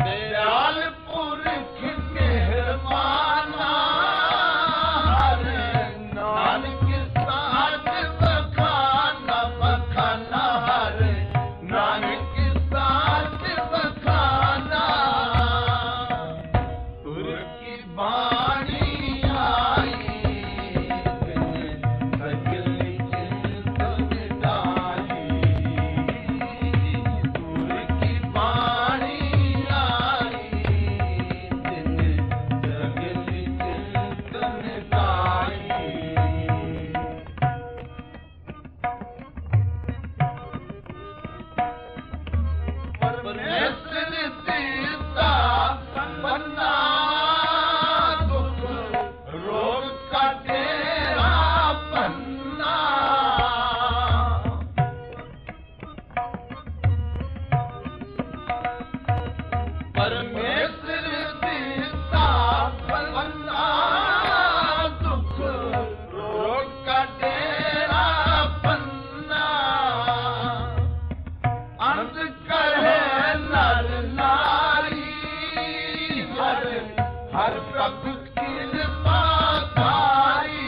दयाल पुरख मेहरबाना हर नानक साथ बखाना बखाना हर नानक साथ बखाना तुर की बाणी आई सगल चिंत मिटाई तुर की बाणी आई सगल चिंत मिटाई परमेश्वर देता बन्ना दुख रोग का तेरा पन्ना परमेश्वर देता बन्ना दुख रोग का तेरा पन्ना अंत करे नर नारी हर हर प्रभु कृपा धारी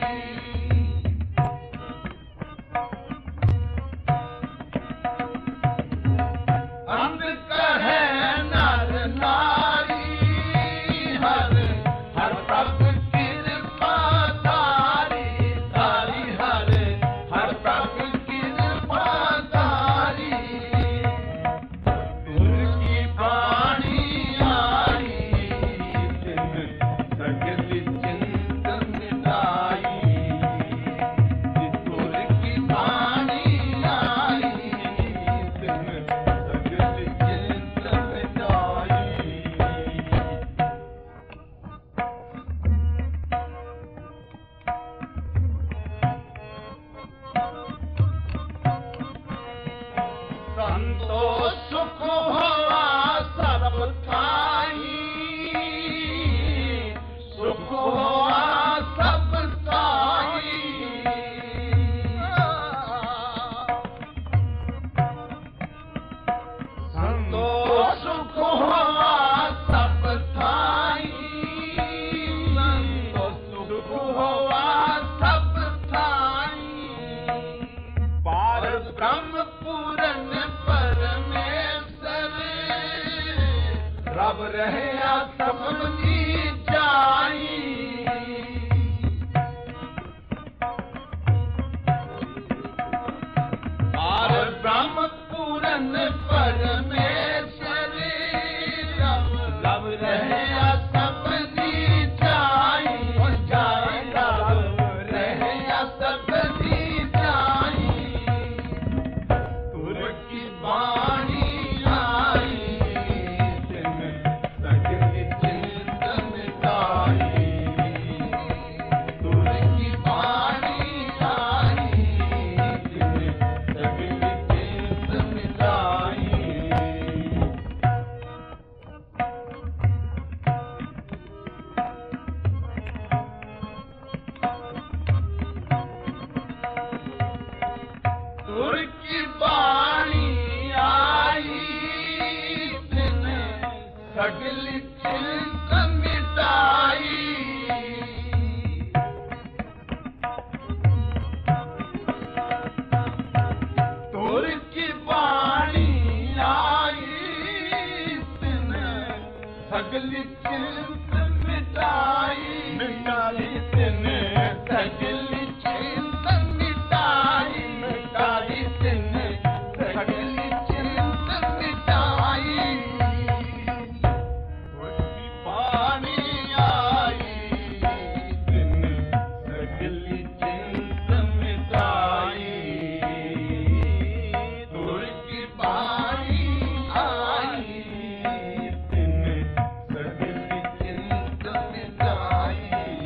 अंत करे नर नारी हर हर प्रभु कृपा धारी धारी हर हर प्रभु कृपा धारी तुर की बाणी आई सगल चिंत मिटाई तुर की बाणी आई सगल चिंत मिटाई संतोष सुख हुआ सब थाई सुख हुआ सब थाई संतोष सुख हुआ सब थाई संतोष सुख हुआ सब थाई पार ब्रह्म पूरन परमेश्वर रब रहे सबनी जाई पार ब्रह्म पूरन परमेश्वर रब रहे सबनी जाई जाई रब रहे सबनी जाई तुर की बाणी आई सगल चिंत मिटाई तुर की बाणी आई सगल चिंत मिटाई तुर की बाणी आई सगल चिंत मिटाई तुर की बाणी आई सगल चिंत मिटाई मिटाई सगल चिंत मिटाई मिटाई सगल चिंत मिटाई तुर की बाणी आई सगल चिंत मिटाई तुर की बाणी आई सगल चिंत मिटाई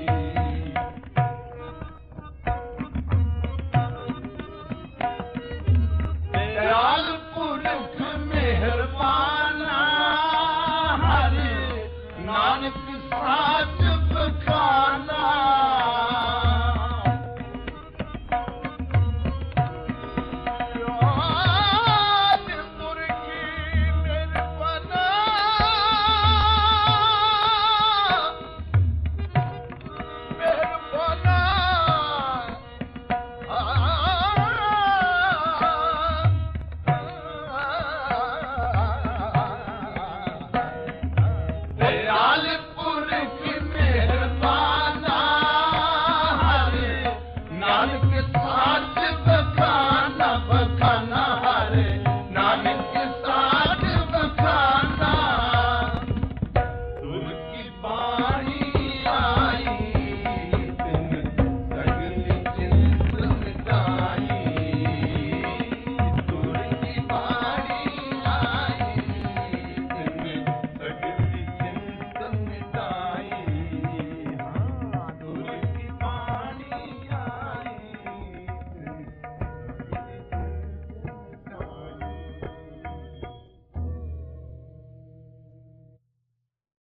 दयाल पुरख मेहरबाना हर नानक साथ